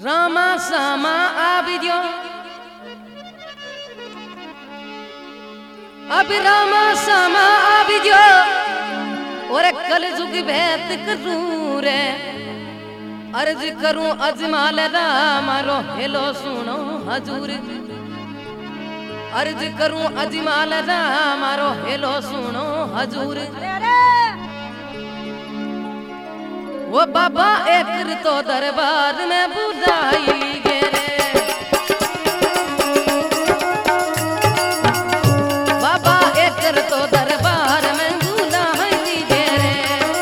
रामा सामा आबिद्यो अब रामा सामा आबिद्यो और कल जुग भेद करूं रे अर्ज करूं अजमाल रामारो हेलो सुनो हजूर अर्ज करूं अजमाल रामारो हेलो सुनो हजूर वो बाबा एक तो दरबार में बुलाई गे रे बाबा एक तो दरबार में बुलाई गे रे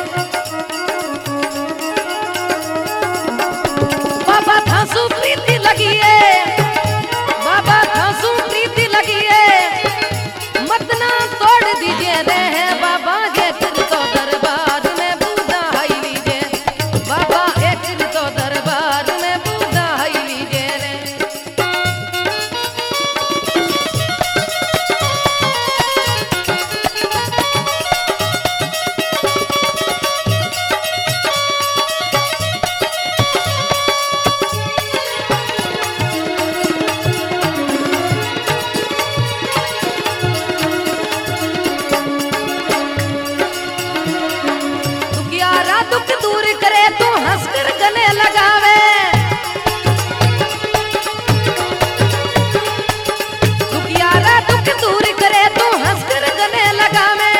बाबा थासु प्रीति लगी है बाबा थासु प्रीति लगी है मत ना तोड़ दीजिए रे बाबा एक तो दरबार में बुलाई लीजिए बाबा एक तो दरबार में बुलाई लीजिए रे दुख दूर करे तू हंसकर गले लगावे दुखियारा दुख दूर करे तू हंसकर गले लगावे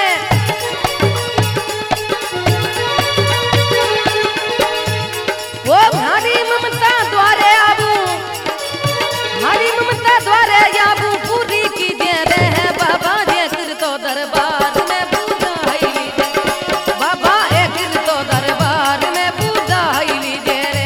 वो भारी ममता द्वारे आबू भारी ममता द्वारे आबू पूरी कीजिए रे बाबा जे कर तो दरबार में बुलाई लीजिए बाबा एक तो दरबार में बुलाई लीजिए रे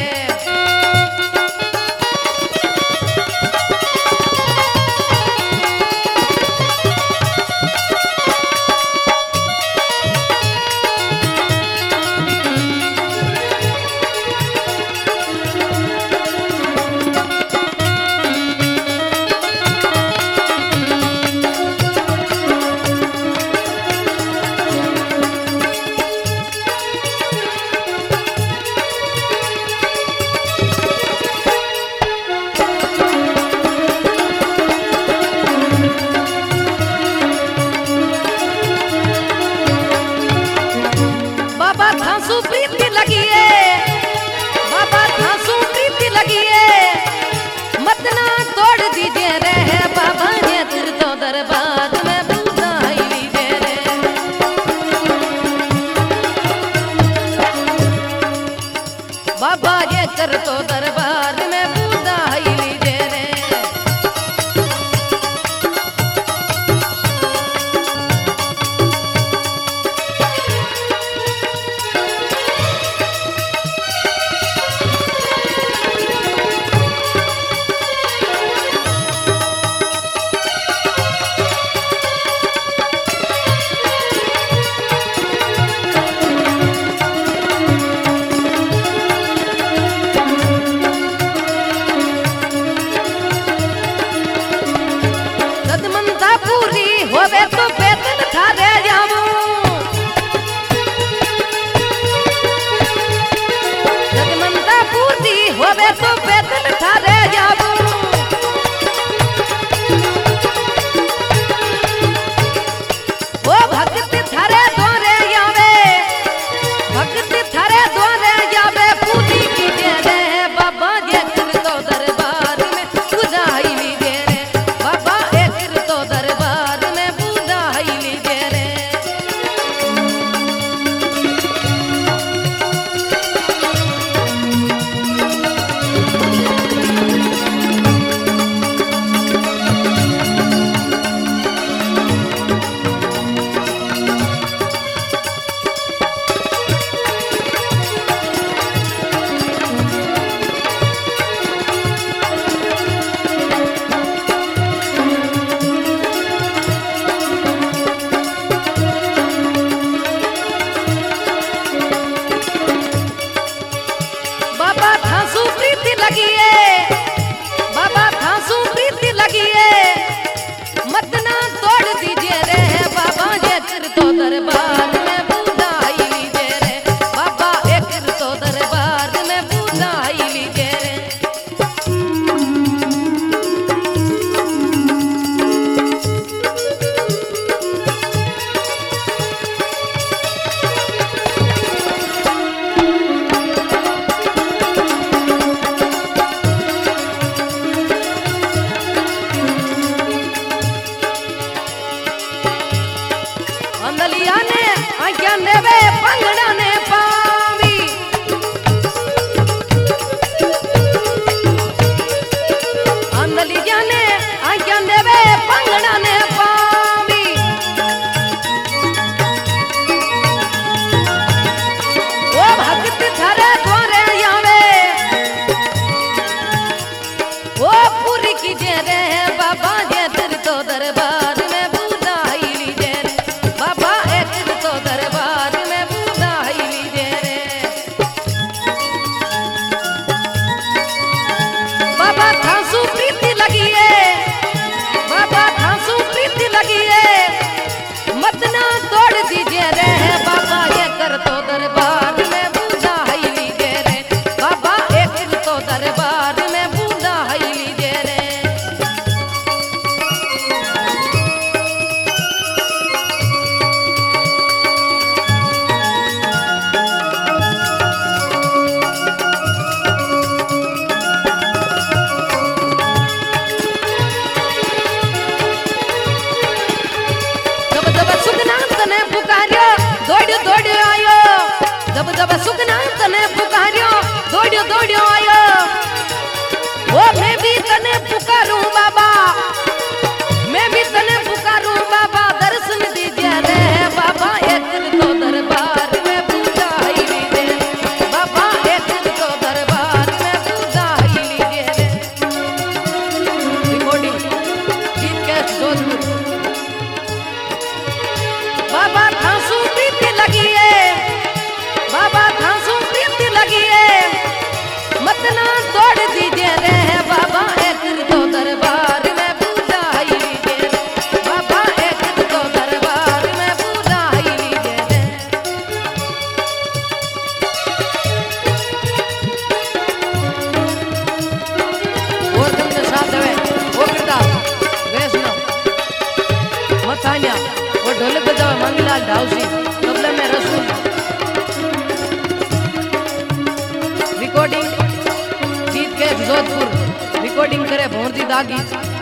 बाबा थासु प्रीति लगी है बाबा थासु प्रीति लगी है मत ना तोड़ दीजिए रे बाबा ये तेरे तो दरबार में बुलाई लीजिए रे बाबा ये कर तो दरबार में बुलाई लीजिए रे जब जब सुखना तने पुकारियो दौड़ियो दौड़ियो आयो वो मैं भी तने पुकारूं बाबा मैं भी तने पुकारूं बाबा दर्शन दीजिए रे बाबा एक दिन तो दरबार में पूजा ही लीजिए बाबा एक दिन तो दरबार में पूजा ही लीजिए रे रिकॉर्डिंग गीत के जोधपुर बाबा थांसू प्रीति लगी है बाबा थांसू प्रीति लगी है मत ना तोड़ दीजिए रे बाबा एक दिन तो दरबार में पूजा ही लीजिए रे बाबा एक दिन तो दरबार में पूजा ही लीजिए रे और तुमने साथ देवे वो करता वैष्णव मथानिया वो ढोलक बजावे मंगलाल ढाउसी तबले में रसूल रिकॉर्डिंग गीत के जोधपुर रिकॉर्डिंग करे भोरजी दागी